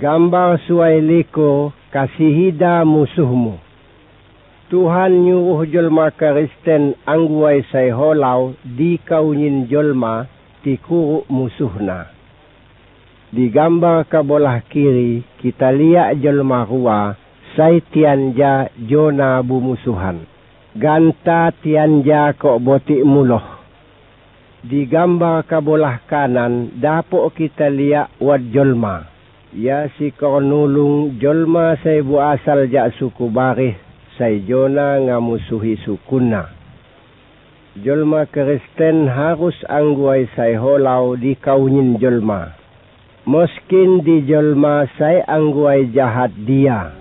Gambar suai liko kasihida musuhmu. Tuhan nyuruh jolma Kristen angguai sai holau di kaunyin jolma ti kuruk musuhna. Di gambar kabelah kiri kita lihat jolma rua sai tianja jona bumusuhan. Ganta tianja kok botik muloh. Di gambar kabelah kanan dapok kita lihat wad jolma. Ya si kornulung jolma sai bu asal jak suku Barih sai jona ngamusuhi sukuna. Jolma Kristen harus angguai sai holau di kaunyin jolma. Moskin di jolma sai angguai jahat dia.